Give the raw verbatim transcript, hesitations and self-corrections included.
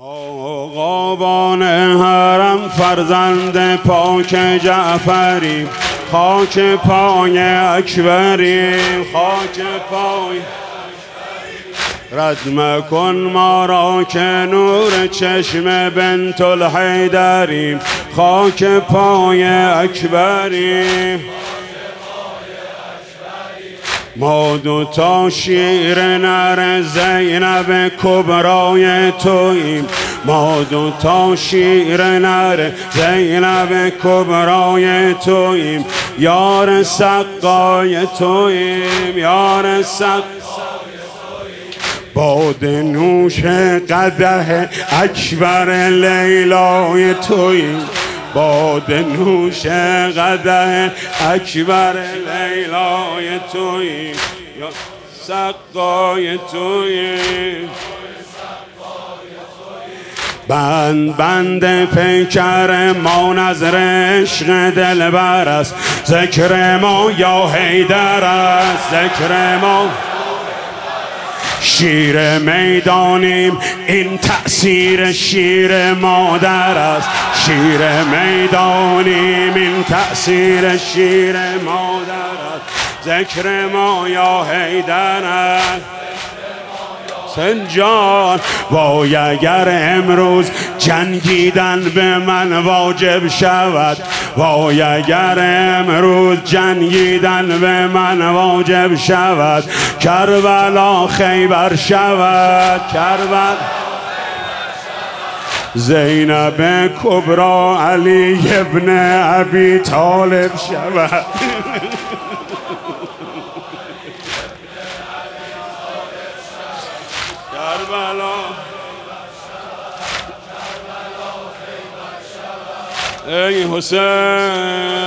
آقابان حرم فرزند پاک جعفری، خاک پای اکبری، خاک پای رد مکن ما را که نور چشم بنت الحیدری، خاک پای اکبری. ما دو تا شیر نر زینب کبرای توییم، ما دو تا شیر نر زینب کبرای توییم، یار سقای توییم، یار سقای باد نوش قدح اکبر لیلای توییم، باد نوش قدح اکبر لیلای توییم، یا سقای توییم. بند بند پیکر ما نظر عشق دلبر است، ذکر ما یا حیدر است، ذکر ما شیر میدانیم، این تأثیر شیر مادر است، شیر میدانیم، این تأثیر شیر مادر است، ذکر ما یا حیدر است. سنجان وای اگر امروز جنگیدن به من واجب شود، وای اگر امروز جنگیدن به من واجب شود، کربلا خیبر شود، کربلا زینب کبرا علی ابن ابی طالب شود. کربلا ای حسین